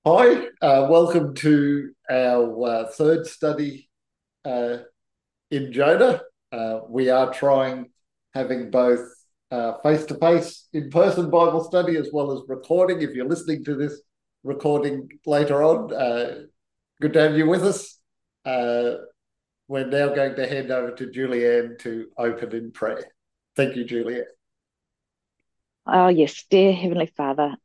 Hi, welcome to our third study uh, in Jonah. We are trying having both face-to-face in-person Bible study as well as recording. If you're listening to this recording later on, good to have you with us. Uh, we're now going to hand over to Julianne to open in prayer. Thank you, Julianne. Oh, yes, dear Heavenly Father,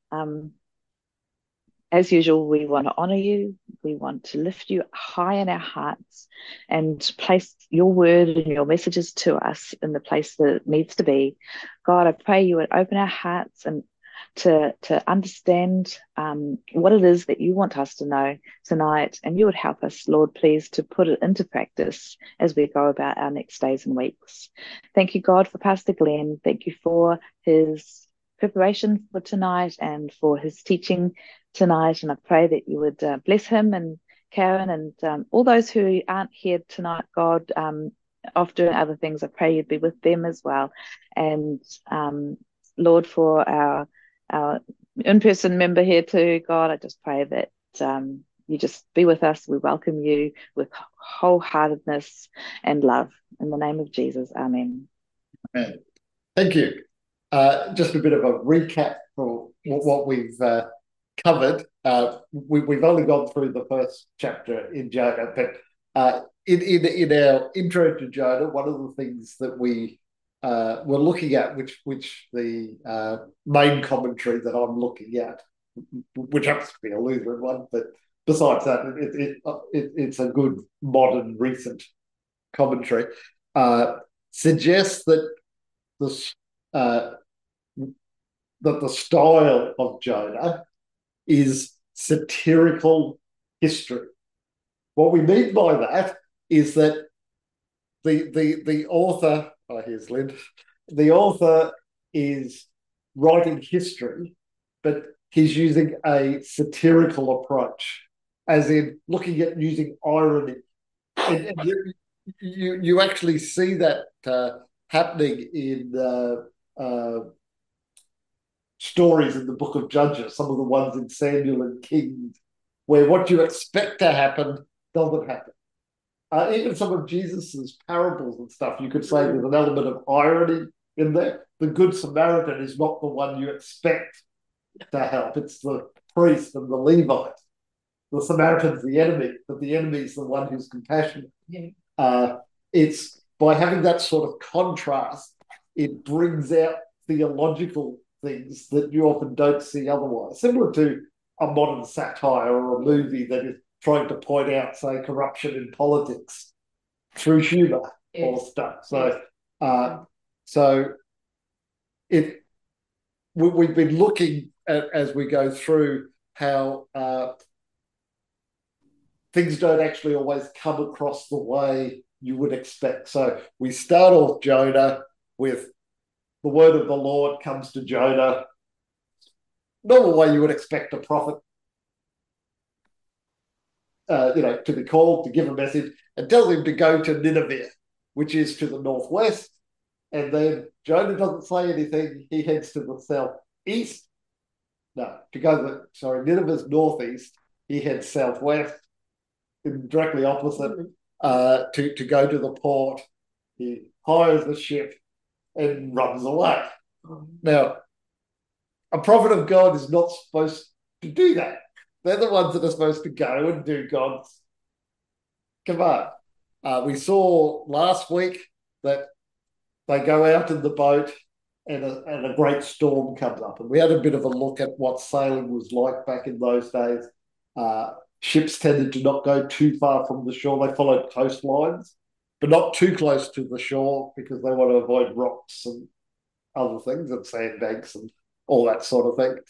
as usual, we want to honor you. We want to lift you high in our hearts and place your word and your messages to us in the place that it needs to be. God, I pray you would open our hearts and to understand what it is that you want us to know tonight, and you would help us, Lord, please, to put it into practice as we go about our next days and weeks. Thank you, God, for Pastor Glenn. Thank you for his preparation for tonight and for his teaching tonight. And I pray that you would bless him and Karen and all those who aren't here tonight, God, off doing other things. I pray you'd be with them as well. And Lord, for our in-person member here too, God, I just pray that you just be with us. We welcome you with wholeheartedness and love. In the name of Jesus, amen. Thank you. Just a bit of a recap for what we've covered. We've only gone through the first chapter in Jonah, but in our intro to Jonah, one of the things that we were looking at, which the main commentary that I'm looking at, which happens to be a Lutheran one, but besides that, it's a good modern recent commentary, suggests the uh, that the style of Jonah is satirical history. What we mean by that is that the author, oh, here's Lynn, the author is writing history, but he's using a satirical approach, as in looking at using irony. And you actually see that happening in stories in the book of Judges, some of the ones in Samuel and Kings, where what you expect to happen doesn't happen. Even some of Jesus's parables and stuff, you could say there's an element of irony in there. The Good Samaritan is not the one you expect to help, it's the priest and the Levite. The Samaritan's the enemy, but the enemy is the one who's compassionate. Yeah. It's by having that sort of contrast, it brings out theological things that you often don't see otherwise. Similar to a modern satire or a movie that is trying to point out, say, corruption in politics through humour, yes, or stuff. So it we've been looking at, as we go through, how things don't actually always come across the way you would expect. So we start off Jonah with the word of the Lord comes to Jonah, not the way you would expect a prophet, to be called to give a message, and tells him to go to Nineveh, which is to the northwest. And then Jonah doesn't say anything. He heads to the southeast. No, Nineveh's northeast. He heads southwest, directly opposite, to go to the port. He hires the ship and runs away. Now, a prophet of God is not supposed to do that. They're the ones that are supposed to go and do God's command. We saw last week that they go out in the boat and a great storm comes up. And we had a bit of a look at what sailing was like back in those days. Ships tended to not go too far from the shore. They followed coastlines, but not too close to the shore because they want to avoid rocks and other things and sandbanks and all that sort of thing.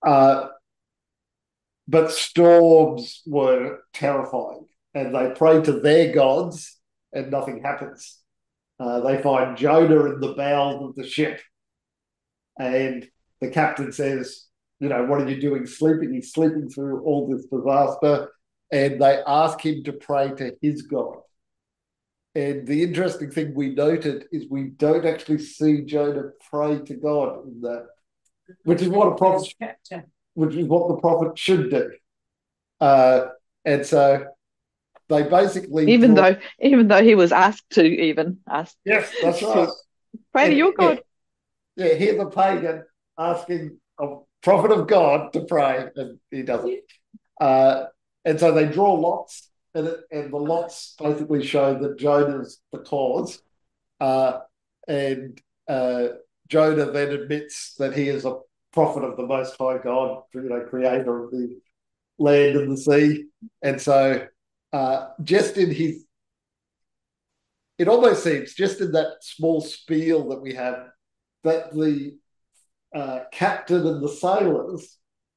But storms were terrifying, and they pray to their gods, and nothing happens. They find Jonah in the bowels of the ship, and the captain says, what are you doing sleeping? He's sleeping through all this disaster, and they ask him to pray to his God. And the interesting thing we noted is we don't actually see Jonah pray to God in that, which is what the prophet should do. And so they basically Even draw. though he was asked to even ask Yes, that's right. to pray to Yeah, your yeah, God. yeah. Here's a pagan asking a prophet of God to pray, and he doesn't. Uh, and so they draw lots, and the lots basically show that Jonah's the cause. Uh, and Jonah then admits that he is a prophet of the Most High God, creator of the land and the sea. And so, just in his, it almost seems just in that small spiel that we have, that the captain and the sailors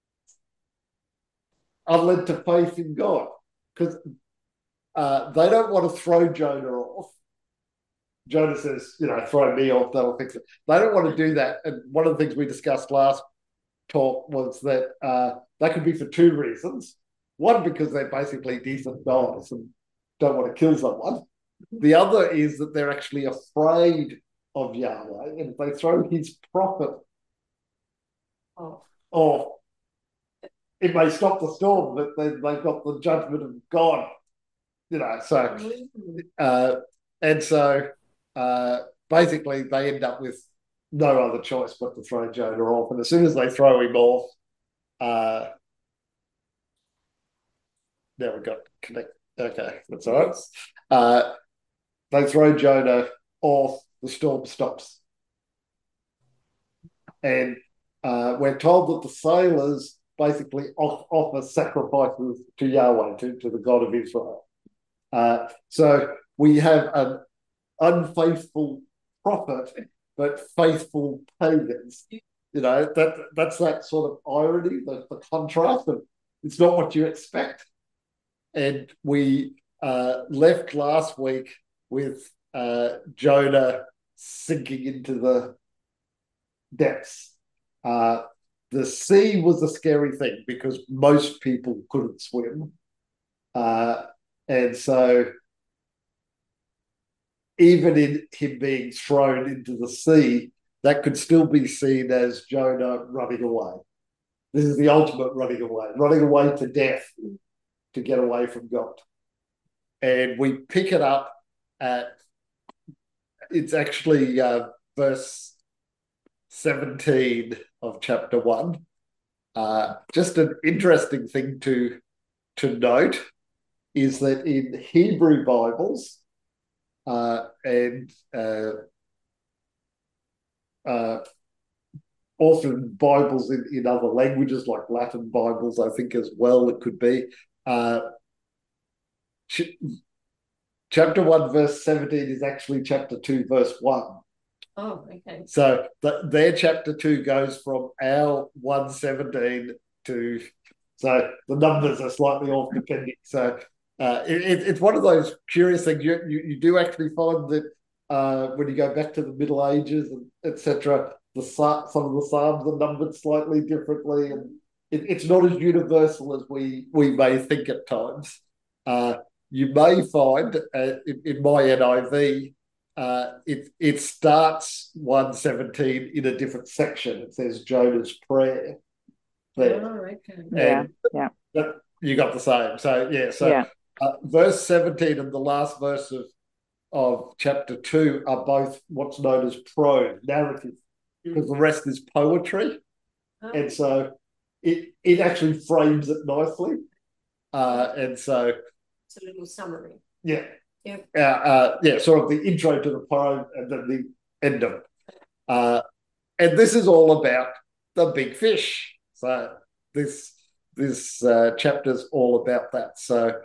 are led to faith in God because they don't want to throw Jonah off. Jonah says, throw me off, that'll fix it. They don't want to do that. And one of the things we discussed last talk was that that could be for two reasons. One, because they're basically decent guys and don't want to kill someone. The other is that they're actually afraid of Yahweh. And if they throw his prophet off, it may stop the storm, but then they've got the judgment of God, So, and so basically they end up with no other choice but to throw Jonah off. And as soon as they throw him off, now we've got connect. Okay, that's all right. They throw Jonah off, the storm stops. And we're told that the sailors basically offer sacrifices to Yahweh, to the God of Israel. So we have an unfaithful prophet, but faithful pagans. That's that sort of irony, the contrast of it's not what you expect. And we left last week with Jonah sinking into the depths. The sea was a scary thing because most people couldn't swim. And so even in him being thrown into the sea, that could still be seen as Jonah running away. This is the ultimate running away to death to get away from God. And we pick it up at, it's actually verse 17 of chapter 1. Just an interesting thing to note is that in Hebrew Bibles and often Bibles in other languages like Latin Bibles, I think as well it could be. Chapter 1, verse 17 is actually chapter 2, verse 1. Oh, okay. So their chapter 2 goes from our 117 to, so the numbers are slightly off depending. So it's one of those curious things. You do actually find that when you go back to the Middle Ages and etc., some of the psalms are numbered slightly differently, and it's not as universal as we may think at times. You may find in my NIV it starts 117 in a different section. It says Jonah's prayer there. Oh, okay. Yeah. You got the same. So yeah. So Yeah. Verse 17 and the last verse of chapter 2 are both what's known as prose narrative, because the rest is poetry, and so it actually frames it nicely, and so it's a little summary. Yeah. Yeah. Sort of the intro to the poem and then the end of it. And this is all about the big fish. So this chapter's all about that. So,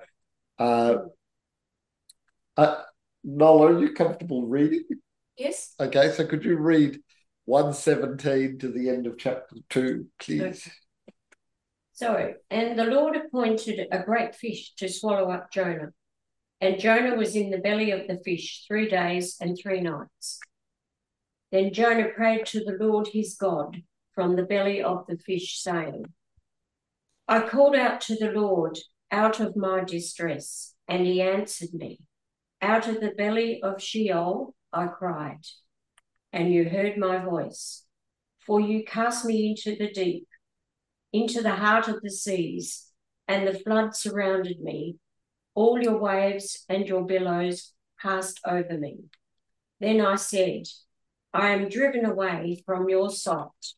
Nola, are you comfortable reading? Yes. Okay, so could you read 117 to the end of chapter 2, please? Okay. So, and the Lord appointed a great fish to swallow up Jonah. And Jonah was in the belly of the fish 3 days and 3 nights. Then Jonah prayed to the Lord his God from the belly of the fish, saying, I called out to the Lord out of my distress, and he answered me. Out of the belly of Sheol I cried, and you heard my voice. For you cast me into the deep, into the heart of the seas, and the flood surrounded me. All your waves and your billows passed over me. Then I said, I am driven away from your sight.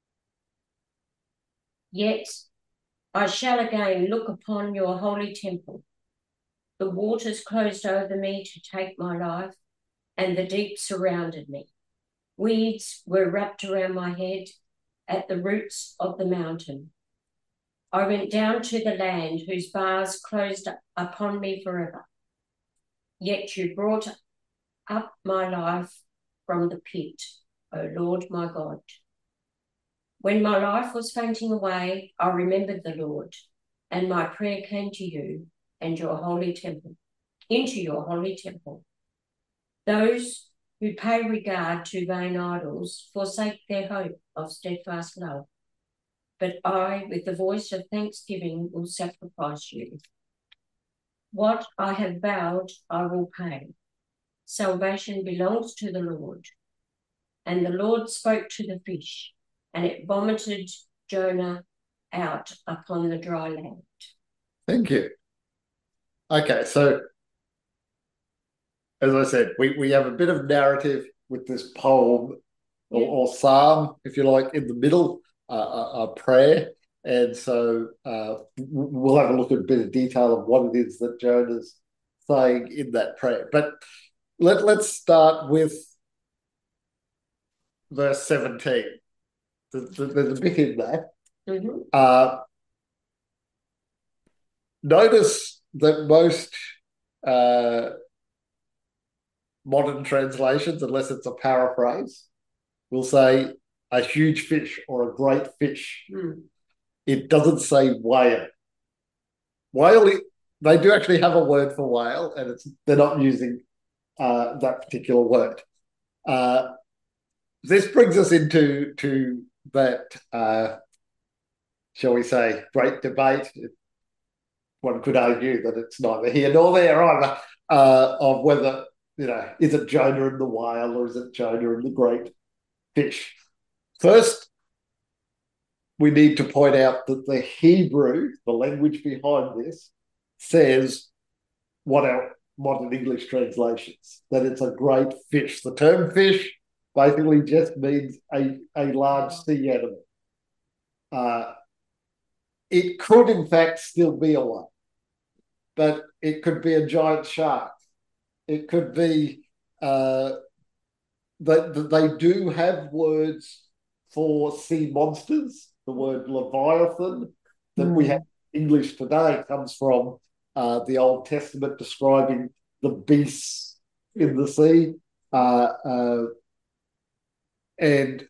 Yet I shall again look upon your holy temple. The waters closed over me to take my life, and the deep surrounded me. Weeds were wrapped around my head at the roots of the mountain. I went down to the land whose bars closed upon me forever. Yet you brought up my life from the pit, O Lord my God. When my life was fainting away, I remembered the Lord, and my prayer came to you and your holy temple, into your holy temple. Those who pay regard to vain idols forsake their hope of steadfast love. But I, with the voice of thanksgiving, will sacrifice you. What I have vowed, I will pay. Salvation belongs to the Lord. And the Lord spoke to the fish, and it vomited Jonah out upon the dry land. Thank you. Okay, so as I said, we have a bit of narrative with this poem or psalm, if you like, in the middle, a prayer. And so we'll have a look at a bit of detail of what it is that Jonah's saying in that prayer. But let's start with verse 17. There's a bit in that. Mm-hmm. Notice that most modern translations, unless it's a paraphrase, will say a huge fish or a great fish. It doesn't say whale. Whale, they do actually have a word for whale, and they're not using that particular word. This brings us into that, shall we say, great debate. One could argue that it's neither here nor there either, of whether, is it Jonah and the whale or is it Jonah and the great fish? First, we need to point out that the Hebrew, the language behind this, says what our modern English translations, that it's a great fish. The term fish basically just means a large sea animal. It could, in fact, still be a whale, but it could be a giant shark. It could be, they do have words for sea monsters. The word Leviathan that we have in English today comes from the Old Testament describing the beasts in the sea. And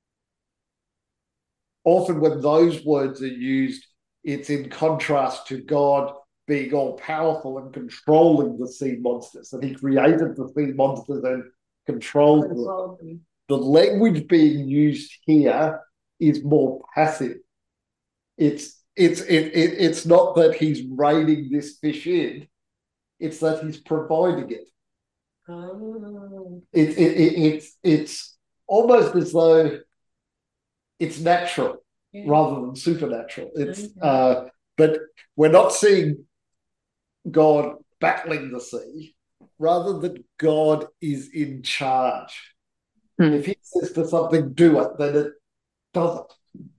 often when those words are used, it's in contrast to God being all-powerful and controlling the sea monsters. And he created the sea monsters and controls them. The language being used here is more passive. It's not that he's reining this fish in, it's that he's providing it. It's almost as though it's natural rather than supernatural. But we're not seeing God battling the sea, rather that God is in charge. If he says to something, do it, then it doesn't.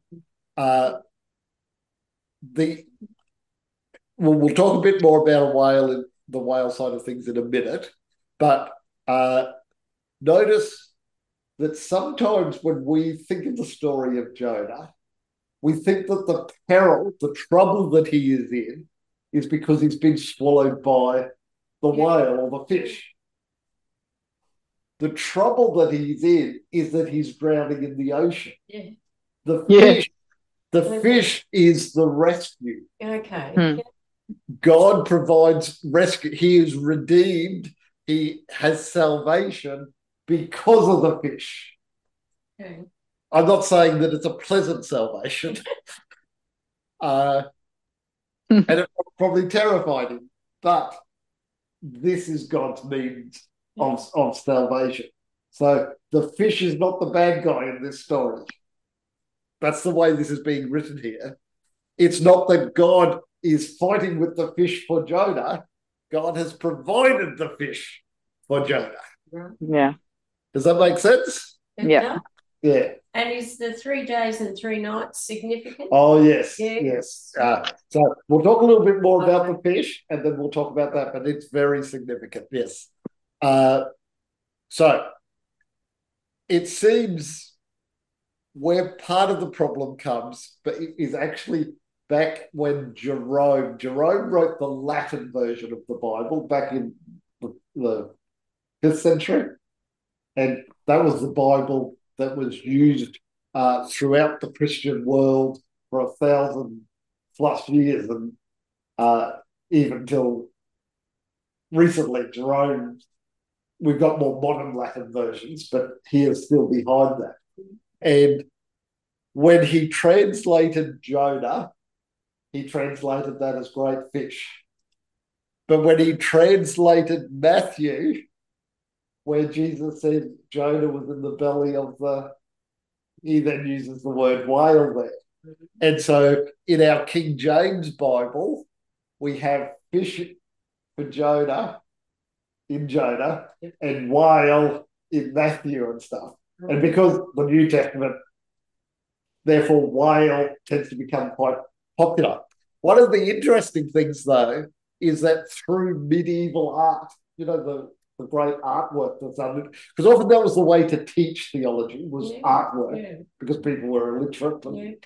We'll talk a bit more about a whale and the whale side of things in a minute, but notice that sometimes when we think of the story of Jonah, we think that the peril, the trouble that he is in, is because he's been swallowed by the whale or the fish. The trouble that he's in is that he's drowning in the ocean. The fish is the rescue. Okay. God provides rescue. He is redeemed. He has salvation because of the fish. Okay. I'm not saying that it's a pleasant salvation. And it probably terrified him. But this is God's means of salvation. So the fish is not the bad guy in this story. That's the way this is being written here. It's not that God is fighting with the fish for Jonah, God has provided the fish for Jonah. Yeah. Does that make sense? Yeah. Yeah. And is the 3 days and 3 nights significant? Oh, yes. Yeah. Yes. So we'll talk a little bit more about the fish, and then we'll talk about that, but it's very significant. Yes. So it seems where part of the problem comes, but it is actually back when Jerome wrote the Latin version of the Bible back in the 5th century. And that was the Bible that was used throughout the Christian world for 1,000+ years. And even till recently, Jerome, we've got more modern Latin versions, but he is still behind that. And when he translated Jonah, he translated that as great fish. But when he translated Matthew, where Jesus said Jonah was in the belly of he then uses the word whale there. And so in our King James Bible, we have fish for Jonah in Jonah and whale in Matthew and stuff. And because the New Testament, therefore whale tends to become quite popular. One of the interesting things, though, is that through medieval art, the great artwork that's done, because often that was the way to teach theology, was artwork, because people were illiterate.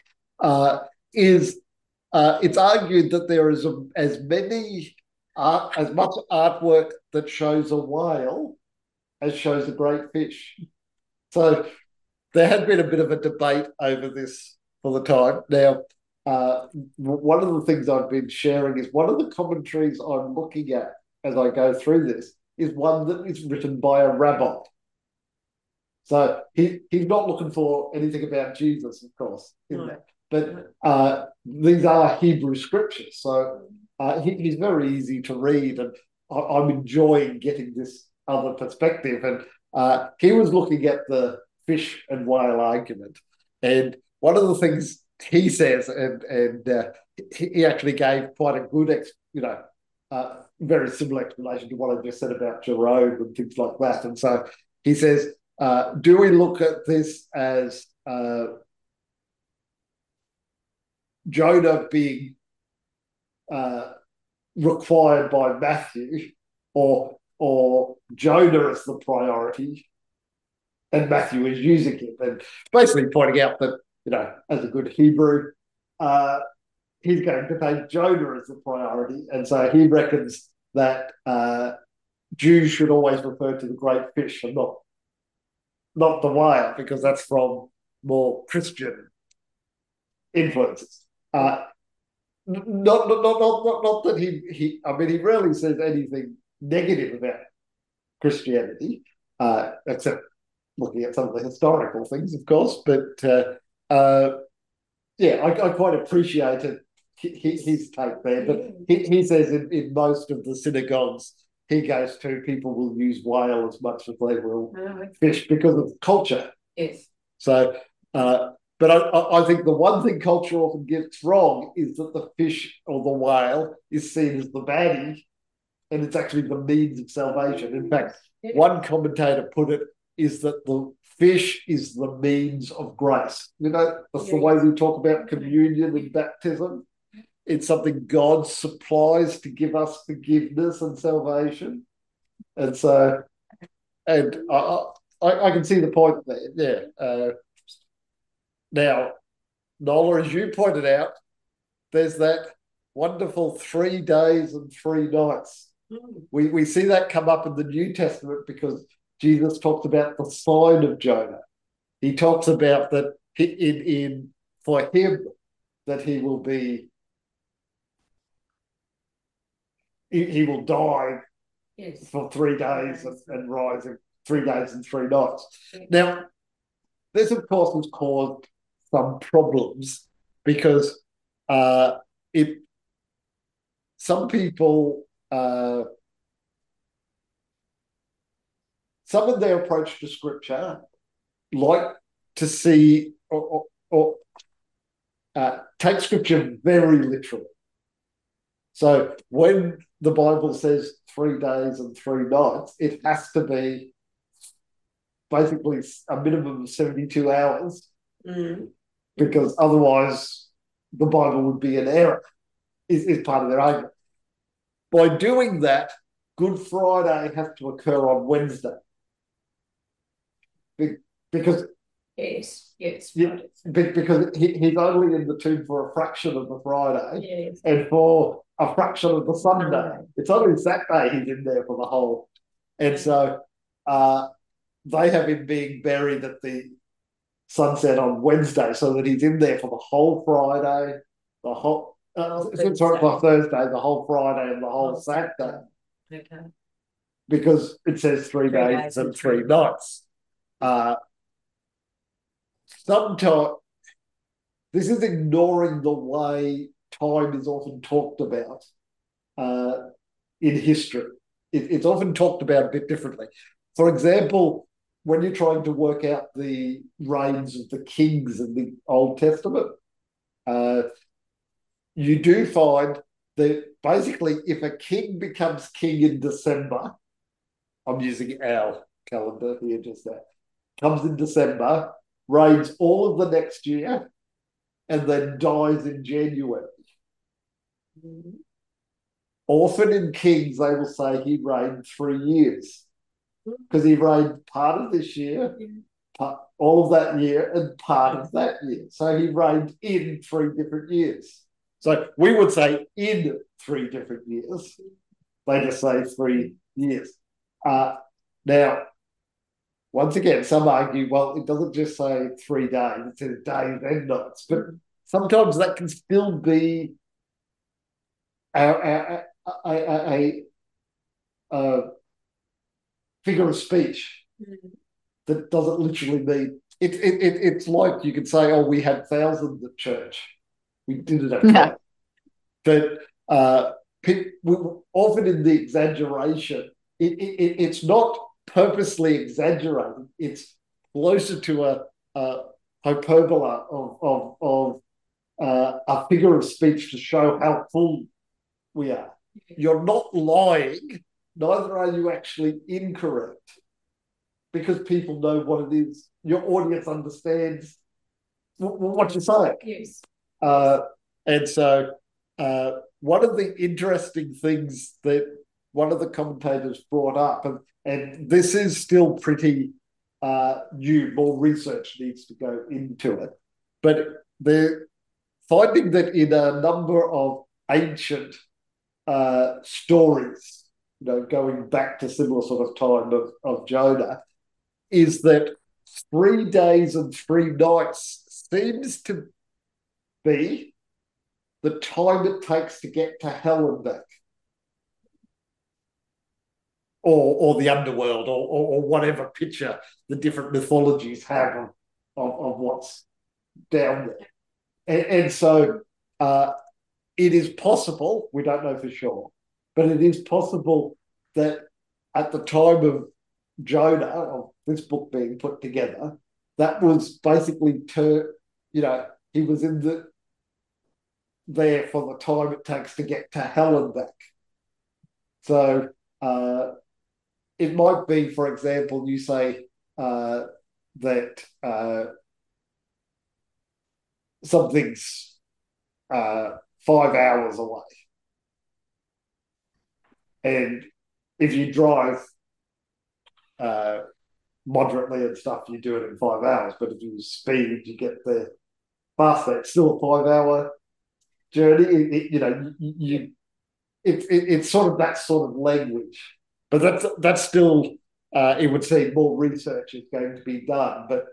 It's argued that there is as much artwork that shows a whale as shows a great fish. So there had been a bit of a debate over this for the time. Now, one of the things I've been sharing is one of the commentaries I'm looking at as I go through this is one that is written by a rabbi. So he's not looking for anything about Jesus, of course, in that. But these are Hebrew scriptures. So he's very easy to read, and I'm enjoying getting this other perspective. And he was looking at the fish and whale argument. And one of the things he says, and he actually gave quite a good, very similar explanation to what I just said about Jerome and things like that. And so he says, do we look at this as Jonah being required by Matthew, or Jonah as the priority, and Matthew is using him, and basically pointing out that, as a good Hebrew, he's going to take Jonah as the priority. And so he reckons that Jews should always refer to the great fish and not the whale, because that's from more Christian influences. Not that he rarely says anything negative about Christianity, except looking at some of the historical things, of course. But I quite appreciated his take there. But he says in most of the synagogues he goes to, people will use whale as much as they will fish because of culture. Yes. So, but I think the one thing culture often gets wrong is that the fish or the whale is seen as the baddie, and it's actually the means of salvation. In fact, one commentator put it is that the fish is the means of grace. That's the way we talk about communion and baptism. It's something God supplies to give us forgiveness and salvation. And so, and I can see the point there. Yeah. Now, Nola, as you pointed out, there's that wonderful 3 days and 3 nights. We see that come up in the New Testament because Jesus talks about the sign of Jonah. He talks about that for him that he will be, he will die for 3 days and rise in 3 days and 3 nights. Now, this of course has caused some problems because some people, some of their approach to scripture like to see or take scripture very literally. So when the Bible says 3 days and 3 nights, it has to be basically a minimum of 72 hours, because otherwise the Bible would be an error, is part of their argument. By doing that, Good Friday has to occur on Wednesday. Because yes, because he's only in the tomb for a fraction of the Friday, yes, and for a fraction of the Sunday. It's only Saturday he's in there for the whole. And so they have him being buried at the sunset on Wednesday, so that he's in there for the whole Friday, the whole Thursday, the whole Friday, and the whole Saturday. Okay. Because it says 3 days and 3 nights. Sometimes this is ignoring the way time is often talked about in history. It's often talked about a bit differently. For example, when you're trying to work out the reigns of the kings in the Old Testament, you do find that basically if a king becomes king in December, I'm using our calendar here just there, comes in December, reigns all of the next year, and then dies in January. Often in Kings, they will say he reigned 3 years, because he reigned part of this year, all of that year, and part of that year. So he reigned in 3 different years. So we would say in 3 different years. They just say 3 years. Now, once again, some argue, well, it doesn't just say 3 days, it says days and nights. But sometimes that can still be a figure of speech that doesn't literally mean it's like you could say, oh, we had thousands at church. We didn't have that. But often in the exaggeration, it's not purposely exaggerated. It's closer to a hyperbola of a figure of speech to show how full we are. You're not lying, neither are you actually incorrect, because people know what it is. Your audience understands what you're saying. Yes. And so one of the interesting things that one of the commentators brought up, and this is still pretty new, more research needs to go into it, but they're finding that in a number of ancient stories, going back to similar sort of time of Jonah, is that 3 days and 3 nights seems to be the time it takes to get to hell and back, or the underworld, or whatever picture the different mythologies have of what's down there. And so it is possible, we don't know for sure, but it is possible that at the time of Jonah, of this book being put together, that was basically he was there for the time it takes to get to hell and back. So it might be, for example, you say that something's 5 hours away, and if you drive moderately and stuff, you do it in 5 hours. But if you speed, you get there faster. It's still a 5-hour journey. It's sort of that sort of language, but that's still. It would seem more research is going to be done, but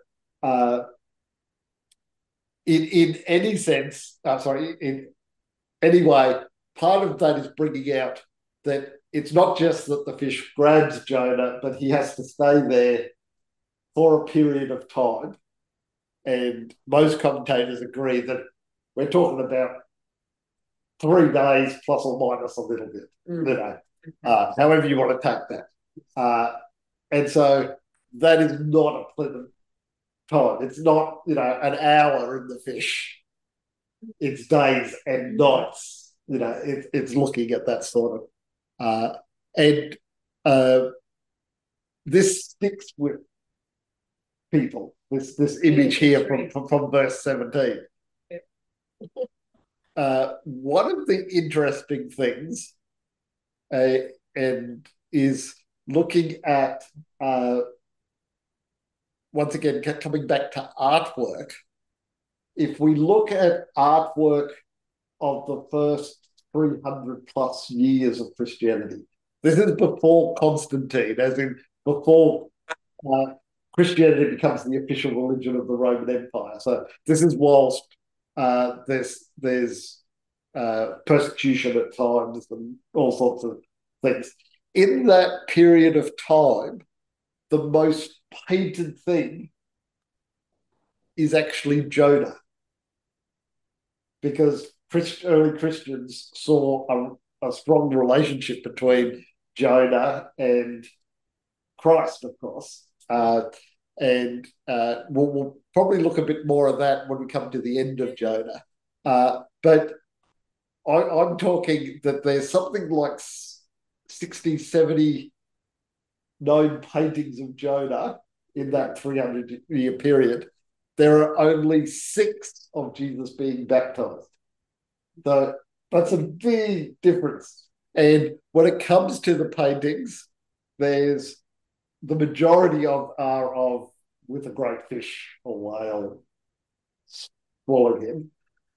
in any sense, in any way, part of that is bringing out that it's not just that the fish grabs Jonah, but he has to stay there for a period of time. And most commentators agree that we're talking about 3 days plus or minus a little bit, however you want to take that. And so that is not a pleasant time. It's not, an hour in the fish. It's days and nights it's looking at that sort of, and this sticks with people. This image here from verse 17. One of the interesting things, and is looking at, once again, coming back to artwork. If we look at artwork of the first 300 plus years of Christianity, this is before Constantine, as in before Christianity becomes the official religion of the Roman Empire. So this is whilst there's persecution at times and all sorts of things. In that period of time, the most painted thing is actually Jonah, because early Christians saw a strong relationship between Jonah and Christ, of course. And we'll probably look a bit more of that when we come to the end of Jonah. But I'm talking that there's something like 60, 70 known paintings of Jonah in that 300-year period. There are only 6 of Jesus being baptized. So that's a big difference. And when it comes to the paintings, there's the majority are of with a great fish or whale swallowing him.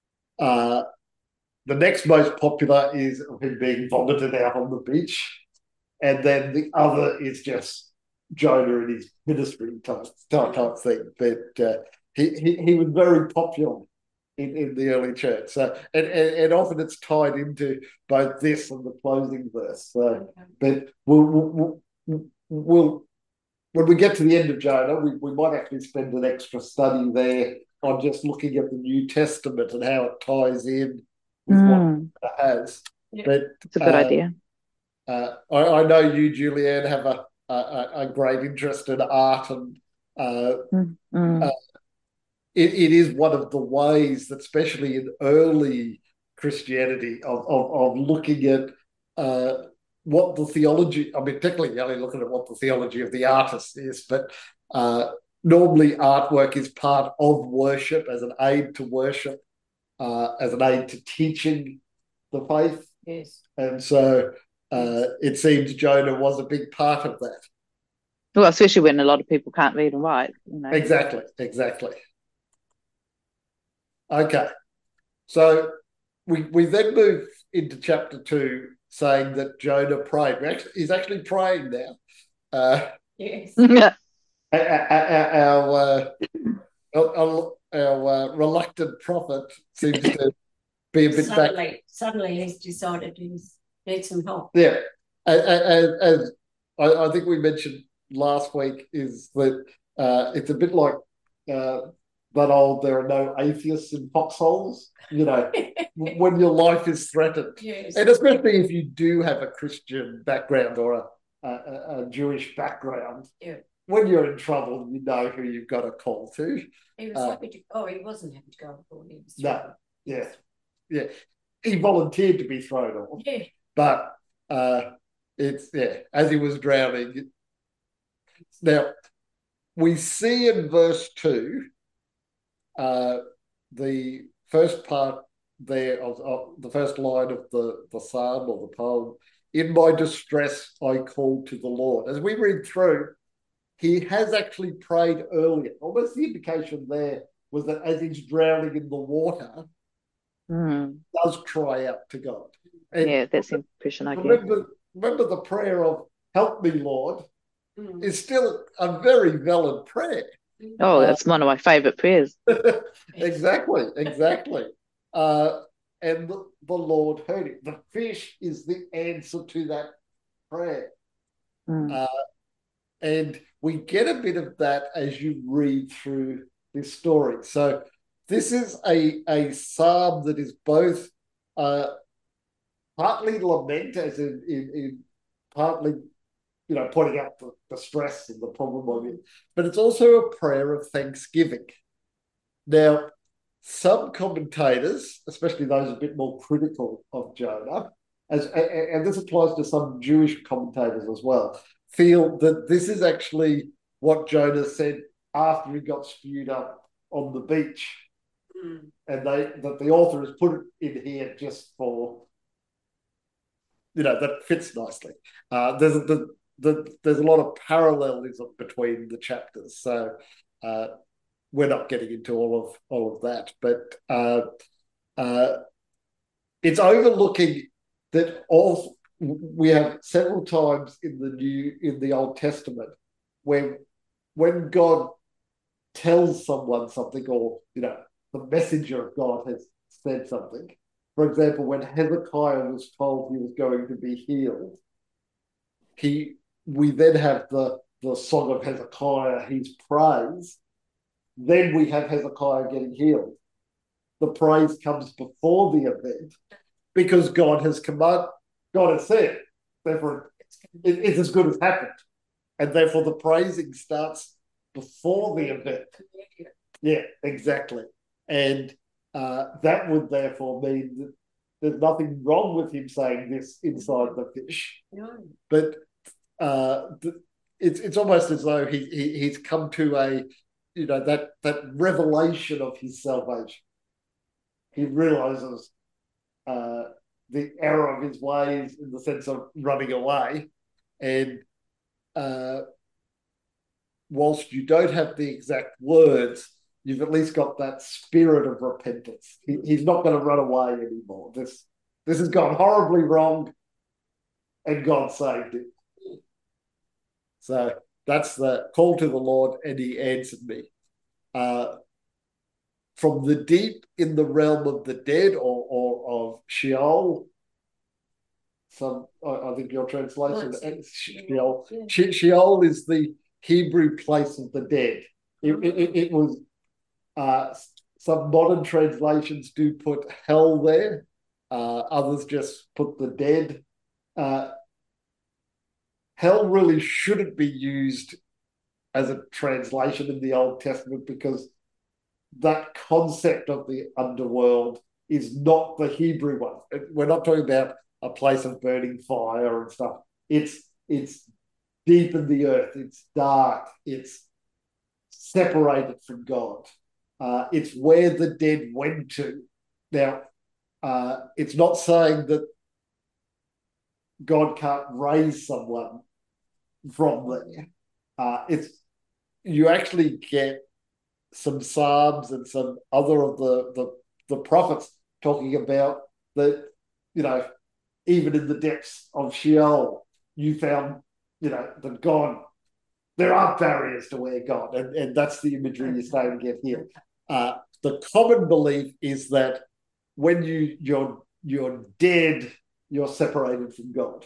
The next most popular is of him being vomited out on the beach. And then the other is just Jonah and his ministry type thing. But he was very popular in the early church. So and often it's tied into both this and the closing verse. So, but we'll when we get to the end of Jonah, we might actually spend an extra study there on just looking at the New Testament and how it ties in with what it has. Yeah. But it's a good idea. I know you, Julianne, have a great interest in art, and it is one of the ways that, especially in early Christianity, of looking at what the theology, I mean, technically only looking at what the theology of the artist is, but normally artwork is part of worship, as an aid to worship, as an aid to teaching the faith. Yes. And so it seems Jonah was a big part of that. Well, especially when a lot of people can't read and write. Exactly. Okay. So we then move into chapter 2, saying that Jonah prayed. He's actually praying now. Yes. Our reluctant prophet seems to be a bit Suddenly he's decided he needs some help. Yeah. As I think we mentioned last week, is that it's a bit like that old "there are no atheists in foxholes," when your life is threatened. Yes. And especially if you do have a Christian background or a Jewish background. Yeah. When you're in trouble, you know who you've got to call to. He was happy to. He wasn't happy to go before he was. No. Yeah. He volunteered to be thrown off. Yeah. But as he was drowning. Now, we see in verse 2, the first part there of the first line of the psalm or the poem, "In my distress I called to the Lord." As we read through, he has actually prayed earlier. Almost the indication there was that as he's drowning in the water, he does cry out to God. And that's the impression I get. Remember the prayer of "Help me, Lord," is still a very valid prayer. Oh, that's one of my favourite prayers. Exactly. And the Lord heard it. The fish is the answer to that prayer. And we get a bit of that as you read through this story. So this is a psalm that is both partly lament, as in partly pointing out the stress and the problem of it, but it's also a prayer of thanksgiving. Now, some commentators, especially those a bit more critical of Jonah, and this applies to some Jewish commentators as well, feel that this is actually what Jonah said after he got spewed up on the beach. And that the author has put it in here just for, that fits nicely. There's a lot of parallelism between the chapters, so we're not getting into all of that, but it's overlooking that we have several times in the Old Testament where when God tells someone something, or the messenger of God has said something. For example, when Hezekiah was told he was going to be healed, we then have the song of Hezekiah, his praise. Then we have Hezekiah getting healed. The praise comes before the event because God has said, therefore it's as good as happened. And therefore the praising starts before the event. Yeah, exactly. And that would therefore mean that there's nothing wrong with him saying this inside the fish. No. But it's almost as though he's come to a, that revelation of his salvation. He realizes the error of his ways in the sense of running away. And whilst you don't have the exact words, you've at least got that spirit of repentance. He's not going to run away anymore. This has gone horribly wrong, and God saved him. So that's the call to the Lord, and he answered me. From the deep in the realm of the dead, or of Sheol, I think your translation, Sheol. Sheol is the Hebrew place of the dead. It was, some modern translations do put hell there. Others just put the dead. Hell really shouldn't be used as a translation in the Old Testament because that concept of the underworld is not the Hebrew one. We're not talking about a place of burning fire and stuff. It's deep in the earth. It's dark. It's separated from God. It's where the dead went to. Now, it's not saying that God can't raise someone from there. You actually get some Psalms and some other of the prophets talking about that, even in the depths of Sheol, you found, that God, there are barriers to where God, and that's the imagery you're starting to get here. The common belief is that when you're dead, you're separated from God.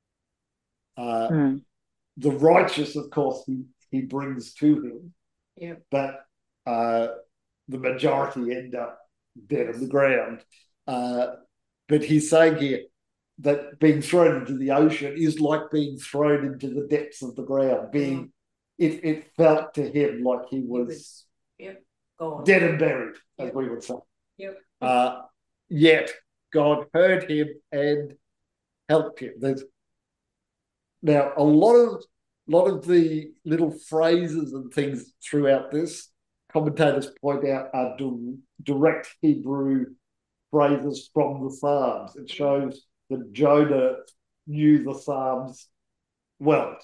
The righteous, of course, he brings to him. Yeah. But the majority end up dead on the ground. But he's saying here that being thrown into the ocean is like being thrown into the depths of the ground. It felt to him like he was dead and buried, as we would say. Yep. Yet God heard him and helped him. Now a lot of the little phrases and things throughout this, commentators point out, are direct Hebrew phrases from the Psalms. It shows that Jonah knew the Psalms well.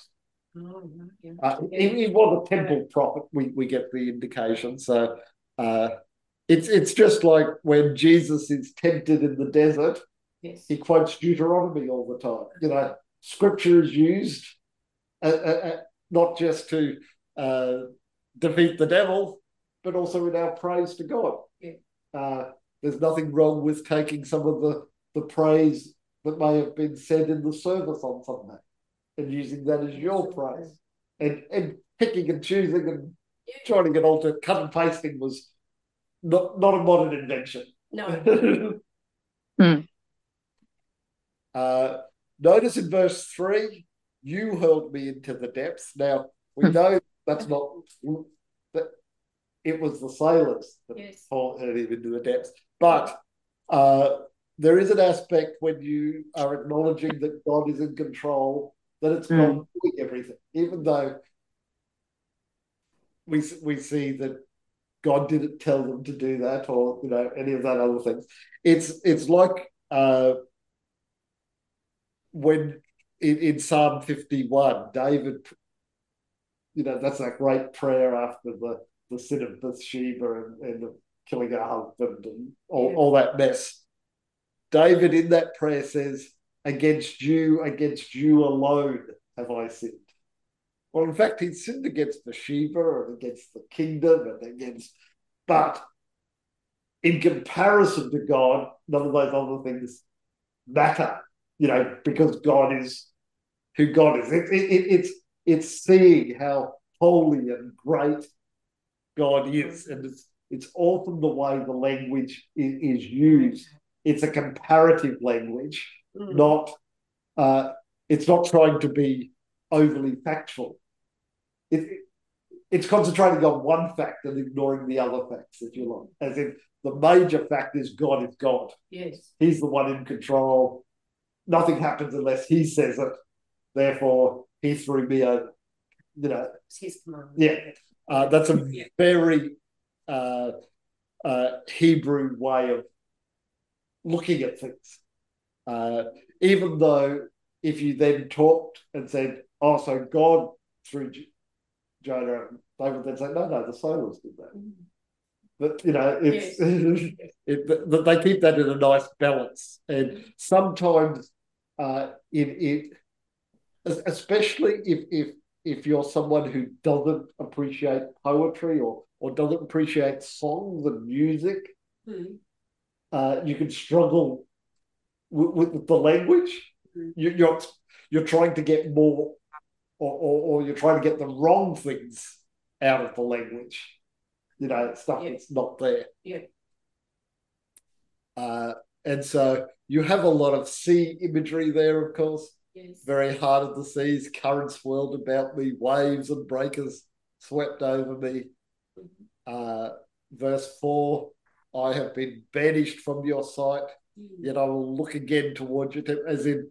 He was a temple prophet. We get the indication. So it's just like when Jesus is tempted in the desert. Yes. He quotes Deuteronomy all the time. Scripture is used not just to defeat the devil, but also in our praise to God. Yeah. There's nothing wrong with taking some of the praise that may have been said in the service on Sunday and using that as your praise. And picking and choosing and trying to get altered. Cut and pasting was not a modern invention. No. Notice in verse 3, you hurled me into the depths. Now, we know that's not... it was the sailors that Yes. hurled him into the depths. But there is an aspect when you are acknowledging that God is in control, that it's God doing everything, even though we see that God didn't tell them to do that, or any of that other things. It's like when in Psalm 51, David, that's that great prayer after the sin of Bathsheba and killing her husband and all that mess. David in that prayer says, against you alone have I sinned. Well, in fact, he sinned against Bathsheba and against the kingdom but in comparison to God, none of those other things matter, because God is who God is. It's seeing how holy and great God is, and it's often the way the language is used. It's a comparative language, not it's not trying to be overly factual. It's concentrating on one fact and ignoring the other facts, if you like. As in, the major fact is God is God. Yes. He's the one in control. Nothing happens unless he says it. Therefore, he threw me over. It's his command. Yeah. That's a very Hebrew way of looking at things. Even though if you then talked and said, oh, so God through Jonah, they would then say, no, the sailors did that. But, it's they keep that in a nice balance. And sometimes especially if you're someone who doesn't appreciate poetry or doesn't appreciate songs and music, you can struggle with the language. You're trying to get more, or you're trying to get the wrong things out of the language. Stuff that's not there. Yeah. And so you have a lot of sea imagery there, of course. Yes. Very heart of the seas, currents swirled about me, waves and breakers swept over me. Verse 4, I have been banished from your sight, yet I will look again toward you. As in,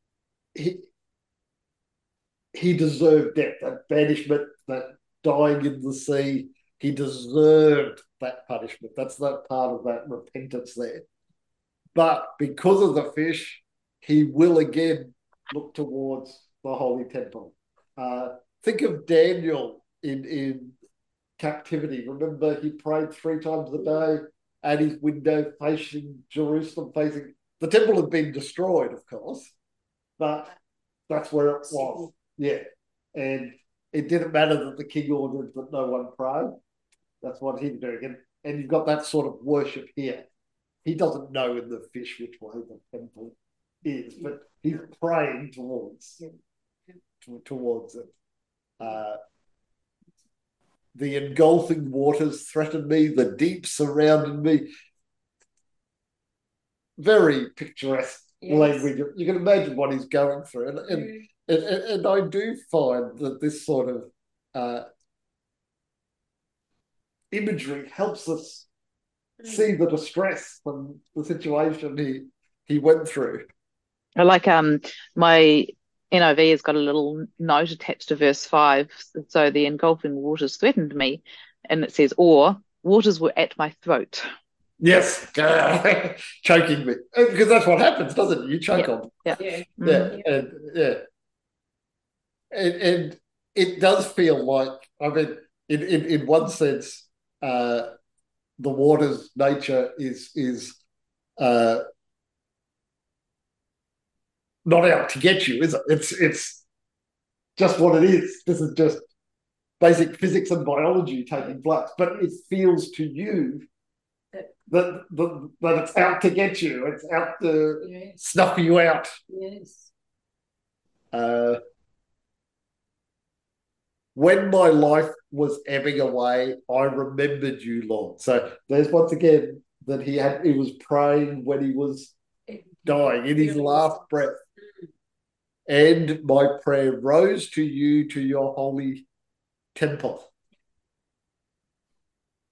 he deserved death, that banishment, that dying in the sea. He deserved that punishment. That's that part of that repentance there. But because of the fish, he will again look towards the Holy Temple. Think of Daniel in captivity. Remember, he prayed 3 times a day at his window facing Jerusalem, facing... The temple had been destroyed, of course, but that's where it was. Yeah. And it didn't matter that the king ordered that no one prayed. That's what he's doing. And you've got that sort of worship here. He doesn't know in the fish which way the temple is, but he's praying towards it. The engulfing waters threatened me, the deep surrounded me. Very picturesque language. You can imagine what he's going through. And I do find that this sort of imagery helps us see the distress and the situation he went through. Like my NIV has got a little note attached to verse 5. So the engulfing waters threatened me, and it says, or waters were at my throat. Yes, choking me, because that's what happens, doesn't it? You choke on. And it does feel like, I mean, in one sense, the water's nature is not out to get you, is it? It's just what it is. This is just basic physics and biology taking place, but it feels to you that it's out to get you. It's out to snuff you out. Yes. When my life was ebbing away, I remembered you, Lord. So there's once again that he was praying when he was dying, in his last breath. And my prayer rose to you, to your holy temple.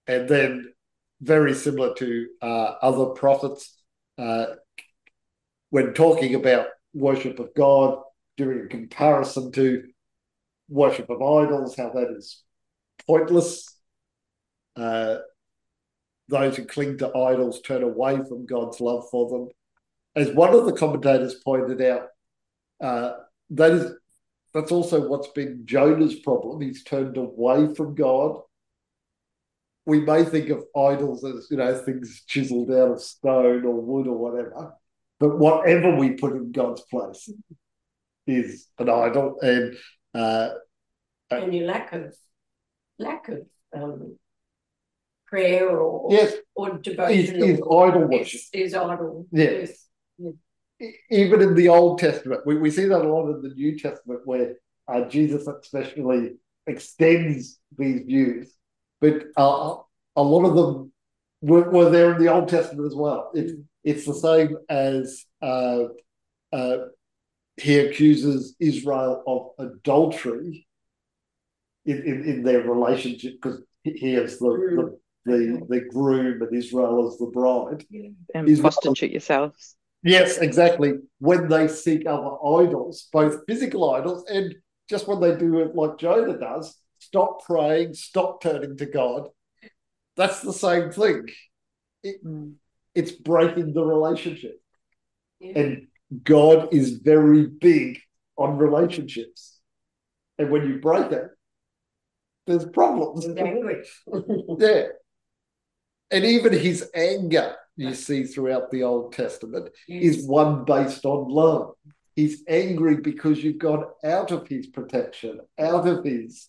And then very similar to other prophets, when talking about worship of God, doing a comparison to worship of idols, how that is pointless. Those who cling to idols turn away from God's love for them. As one of the commentators pointed out, that's also what's been Jonah's problem. He's turned away from God. We may think of idols as, things chiseled out of stone or wood or whatever, but whatever we put in God's place is an idol. And your lack of prayer or yes, or devotion is idol worship. Is idol. Yes. Yes. Even in the Old Testament, we see that a lot in the New Testament, where Jesus especially extends these views, but a lot of them were there in the Old Testament as well. It's the same as he accuses Israel of adultery in their relationship, because he is the groom and Israel is the bride. And Israel, prostitute yourselves. Yes, exactly. When they seek other idols, both physical idols and just when they do it like Jonah does, stop praying, stop turning to God. That's the same thing. It's breaking the relationship. Yeah. And God is very big on relationships. And when you break it, there's problems. He's angry. Yeah. And even his anger, you see throughout the Old Testament, is one based on love. He's angry because you've gone out of his protection, out of his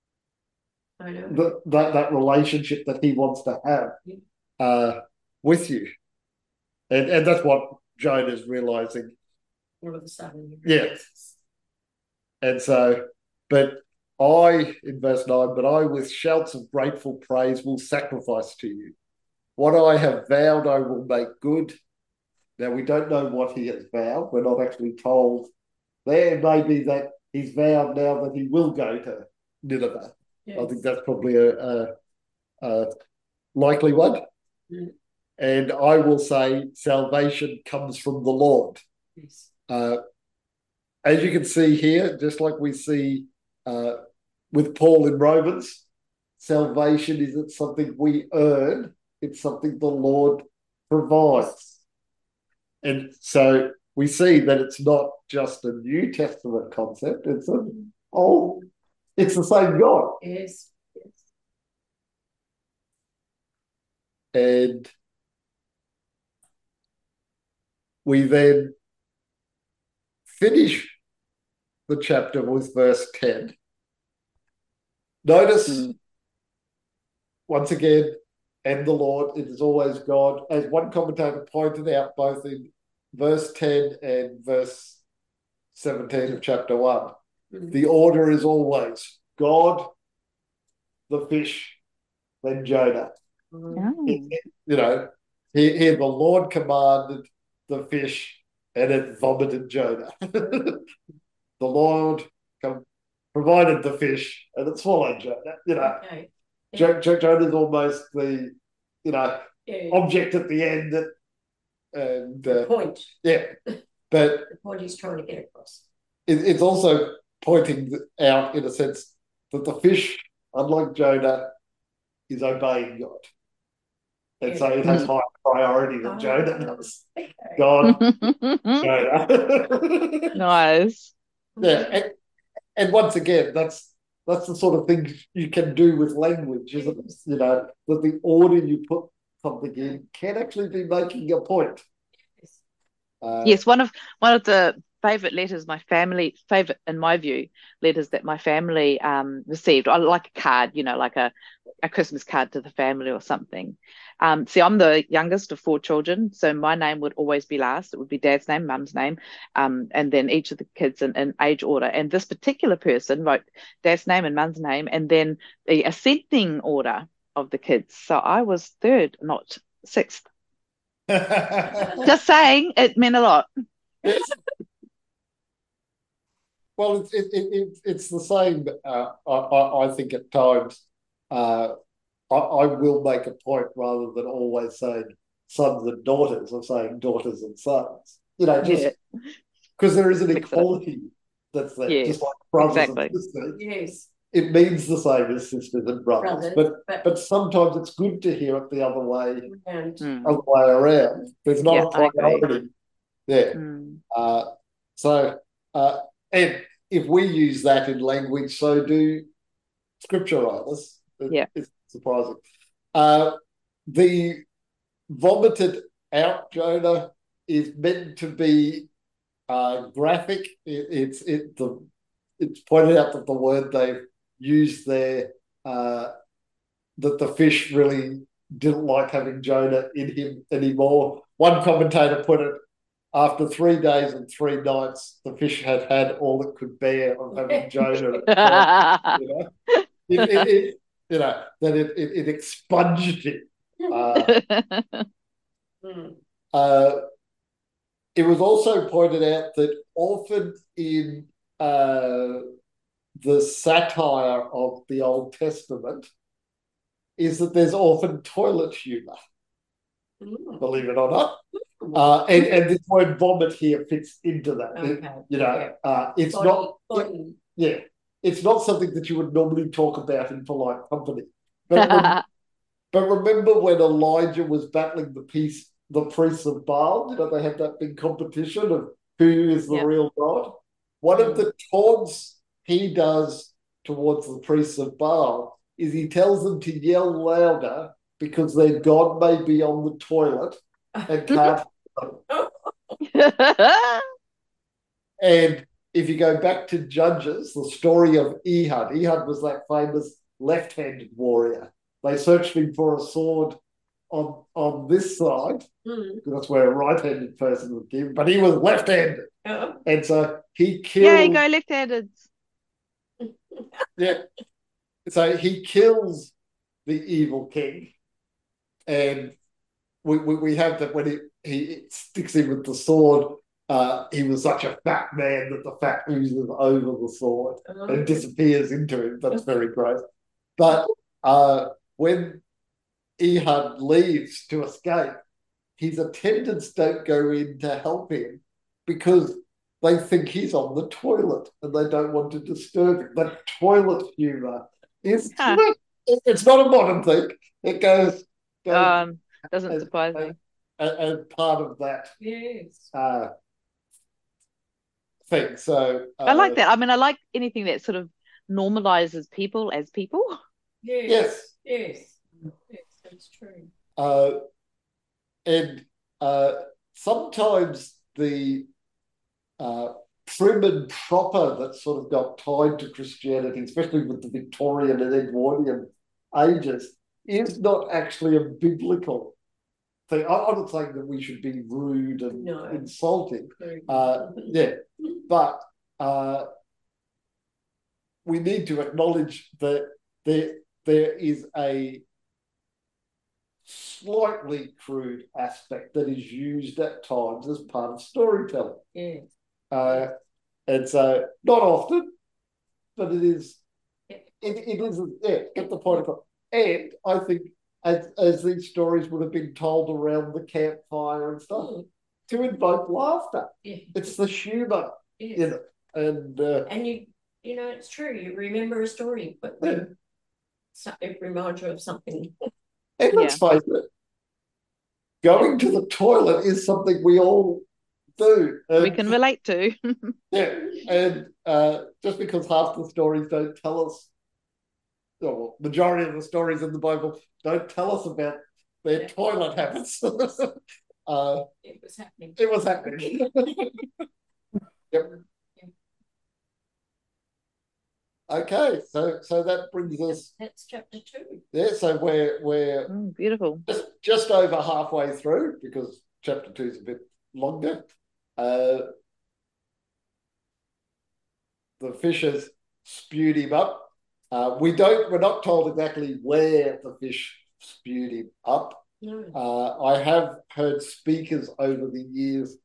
that relationship that he wants to have with you. And that's what Jonah's realizing. All of a sudden. Yes. And so, in verse 9, but I with shouts of grateful praise will sacrifice to you. What I have vowed I will make good. Now, we don't know what he has vowed. We're not actually told. There may be that he's vowed now that he will go to Nineveh. Yes. I think that's probably a likely one. Yeah. And I will say salvation comes from the Lord. Yes. As you can see here, just like we see with Paul in Romans, salvation isn't something we earn. It's something the Lord provides. And so we see that it's not just a New Testament concept. It's the same God. Yes. Yes. And we then finish the chapter with verse 10. Notice, once again, and the Lord, it is always God. As one commentator pointed out, both in verse 10 and verse 17 of chapter 1, the order is always God, the fish, then Jonah. Here the Lord commanded the fish and it vomited Jonah. The Lord provided the fish and it swallowed Jonah. Okay. Jonah's almost the object at the end the point. Yeah, but the point he's trying to get across. It's also pointing out, in a sense, that the fish, unlike Jonah, is obeying God, and so it has higher priority than Jonah does. Okay. God, Jonah. Nice. Yeah, and once again, that's the sort of thing you can do with language, isn't it? That the order you put something in can actually be making a point. Yes, one of the favorite letters favorite in my view letters that my family received, I like a card, like a Christmas card to the family or something. See, I'm the youngest of 4 children, so my name would always be last. It would be Dad's name, Mum's name, and then each of the kids in age order. And this particular person wrote Dad's name and Mum's name, and then the ascending order of the kids. So I was 3rd, not 6th. Just saying, it meant a lot. Well, it's the same. I think at times I will make a point rather than always saying sons and daughters or saying daughters and sons. Just because there is an equality that's there, Yes, just like brothers exactly. and sisters. Yes. It means the same as sisters and brothers, but sometimes it's good to hear it the other way around. There's not a priority there. And if we use that in language, so do scripture writers. It's surprising. The vomited out Jonah is meant to be graphic. It's pointed out that the word they've used there, that the fish really didn't like having Jonah in him anymore. One commentator put it, after 3 days and 3 nights, the fish had had all it could bear of having Jonah. It expunged it. It was also pointed out that often in the satire of the Old Testament is that there's often toilet humour, believe it or not. And this word vomit here fits into that. It's it's not something that you would normally talk about in polite company. But remember when Elijah was battling the priests of Baal? They had that big competition of who is the real God. One of the taunts he does towards the priests of Baal is he tells them to yell louder because their God may be on the toilet and can't. And if you go back to Judges, the story of Ehud was that famous left-handed warrior. They searched him for a sword on this side, because that's where a right-handed person would give, but he was left-handed. And so he killed... Yeah, go left-handed. Yeah. So he kills the evil king, and we have that when he sticks him with the sword, he was such a fat man that the fat oozes over the sword and disappears into him. That's very gross. But when Ehud leaves to escape, his attendants don't go in to help him because they think he's on the toilet and they don't want to disturb him. That toilet humour is... It's not a modern thing. It goes doesn't surprise me. As part of that thing. So I like that. I mean, I like anything that sort of normalizes people as people. Yes, that's true. And sometimes the prim and proper that sort of got tied to Christianity, especially with the Victorian and Edwardian ages, is not actually a biblical thing. I'm not saying that we should be rude and insulting. But we need to acknowledge that there is a slightly crude aspect that is used at times as part of storytelling. And so not often, but it is. It is. Get the point across. And I think as these stories would have been told around the campfire and stuff, to invoke laughter. It's the humour in it, and it's true. You remember a story, but it reminds you of something. And let's face it, going to the toilet is something we all do. We can relate to. And just because half the stories don't tell us, or majority of the stories in the Bible don't tell us about their toilet habits. It was happening. It was happening. Okay, so that brings us. That's chapter 2. Yeah, so we're beautiful. Just over halfway through, because chapter 2 is a bit longer. The fishers spewed him up. We're not told exactly where the fish spewed him up. No. I have heard speakers over the years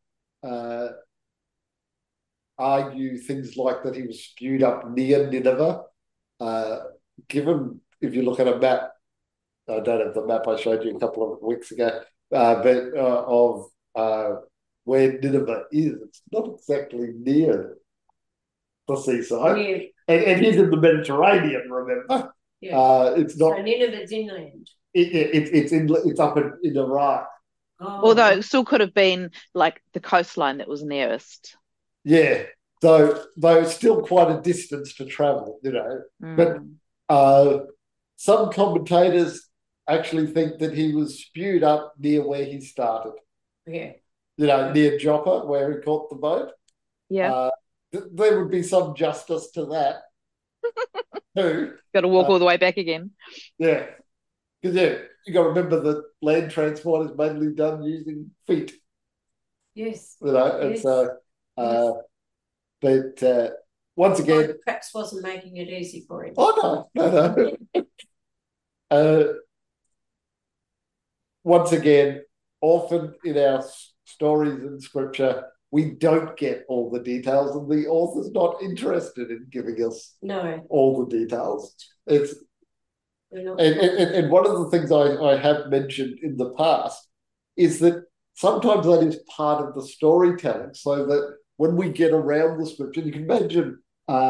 argue things like that he was spewed up near Nineveh. Given, if you look at a map, I don't have the map I showed you a couple of weeks ago, but of where Nineveh is. It's not exactly near the seaside. Yeah. And he's in the Mediterranean, remember? Yeah. It's not. So Nineveh's inland. It's up in Iraq. Although it still could have been like the coastline that was nearest. Yeah. Though it's still quite a distance to travel, But some commentators actually think that he was spewed up near where he started. Yeah. Near Joppa, where he caught the boat. Yeah. There would be some justice to that too. Got to walk all the way back again. Yeah. Because, you got to remember that land transport is mainly done using feet. Yes. And Yes. so, but once again, perhaps wasn't making it easy for him. Oh no. Once again, often in our stories in Scripture, we don't get all the details, and the author's not interested in giving us all the details. And one of the things I have mentioned in the past is that sometimes that is part of the storytelling, so that when we get around the Scripture, you can imagine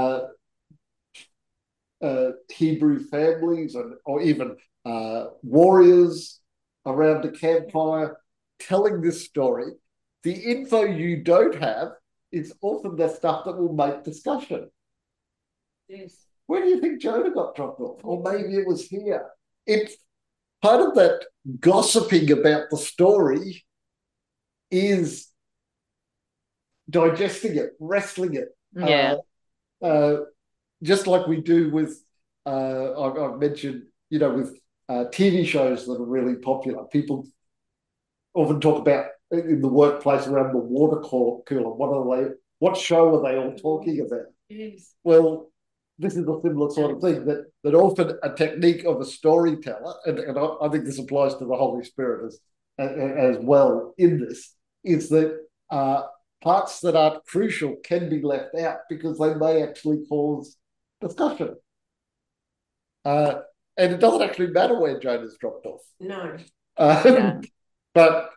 Hebrew families or even warriors around a campfire telling this story. The info you don't have is often the stuff that will make discussion. Yes. Where do you think Jonah got dropped off? Or maybe it was here. It's part of that gossiping about the story is digesting it, wrestling it. Yeah. Just like we do with, I've mentioned, with TV shows that are really popular. People often talk about in the workplace around the water cooler. What show are they all talking about? Yes. Well, this is a similar sort of thing that often a technique of a storyteller, and I think this applies to the Holy Spirit as well in this, is that parts that aren't crucial can be left out because they may actually cause discussion. And it doesn't actually matter where Jonah's dropped off. No. But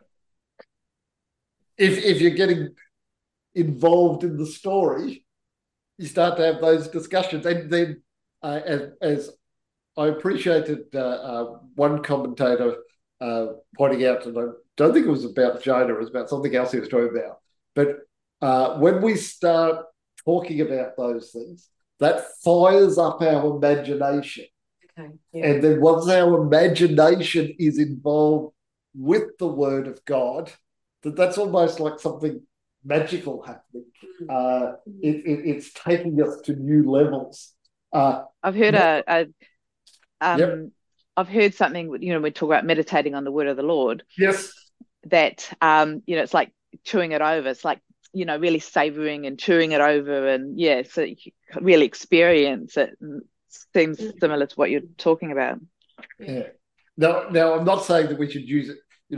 if you're getting involved in the story, you start to have those discussions. And then, as I appreciated one commentator pointing out, and I don't think it was about Jonah, it was about something else he was talking about. But when we start talking about those things, that fires up our imagination. Okay. Yeah. And then once our imagination is involved with the Word of God, that's almost like something magical happening. It's taking us to new levels. I've heard Yep. I've heard something, we talk about meditating on the word of the Lord. Yes. That it's like chewing it over. It's like, really savoring and chewing it over, and so you can really experience it. And seems similar to what you're talking about. Yeah. Now I'm not saying that we should use it,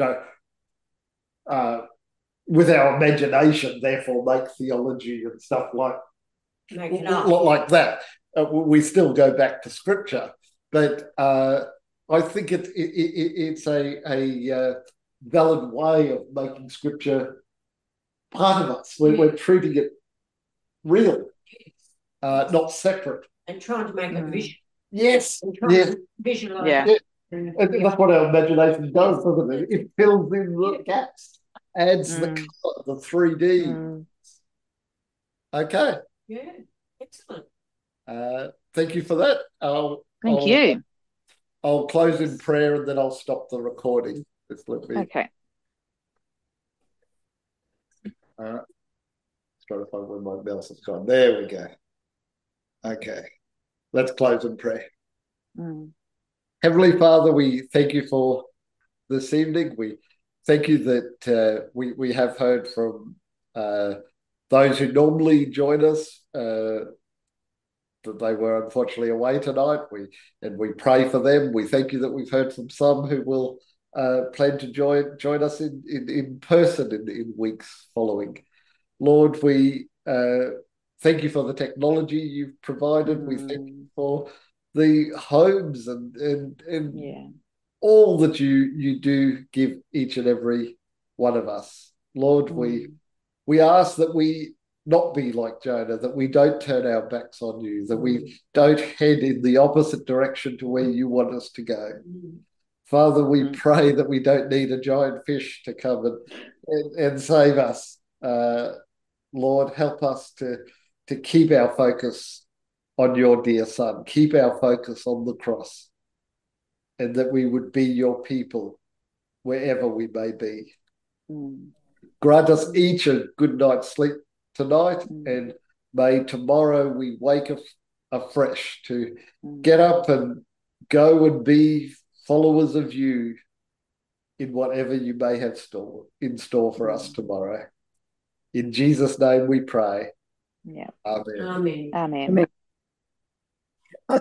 with our imagination, therefore make theology and stuff like that. We still go back to Scripture, but I think it's a valid way of making Scripture part of us. We're treating it real, not separate. And trying to make a vision. Yes. Visualize. Yeah. And that's what our imagination does, doesn't it? It fills in the gaps, adds the color, the 3D. Okay. Yeah. Excellent. Thank you for that. Thank you. I'll close in prayer and then I'll stop the recording. Okay. Let's try to find where my mouse has gone. There we go. Okay. Let's close in prayer. Heavenly Father, we thank you for this evening. We thank you that we have heard from those who normally join us, that they were unfortunately away tonight. We pray for them. We thank you that we've heard from some who will plan to join us in person in weeks following. Lord, we thank you for the technology you've provided. We thank you for the homes and all that you do give each and every one of us. Lord, we ask that we not be like Jonah, that we don't turn our backs on you, that we don't head in the opposite direction to where you want us to go. Father, we pray that we don't need a giant fish to come and save us. Lord, help us to keep our focus on your dear Son, keep our focus on the cross, and that we would be your people wherever we may be. Grant us each a good night's sleep tonight, and may tomorrow we wake up afresh to get up and go and be followers of you in whatever you may have in store for us tomorrow. In Jesus' name we pray. Yeah. Amen. Amen. Amen.